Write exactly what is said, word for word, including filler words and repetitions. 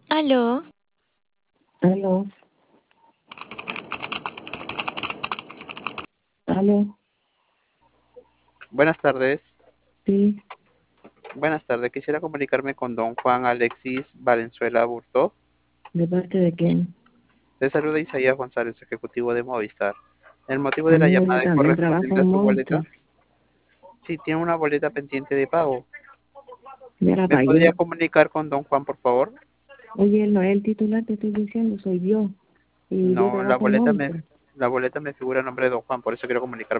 Aló, Aló, aló, Buenas tardes. sí, Buenas tardes. Quisiera comunicarme con don Juan Alexis Valenzuela Burto. ¿de parte de quién? Le saluda Isaías González, ejecutivo de Movistar. El motivo de la Amigo, yo llamada es también trabajo correspondiente a en su boleta. Movistar. Si tiene una boleta pendiente de pago, Mira ¿me para podría allá. comunicar con don Juan, por favor? Oye, él no es el titular, te estoy diciendo, soy yo. Y yo No, la trabajo en boleta me, Movistar. la boleta me figura el nombre de don Juan, por eso quiero comunicarme.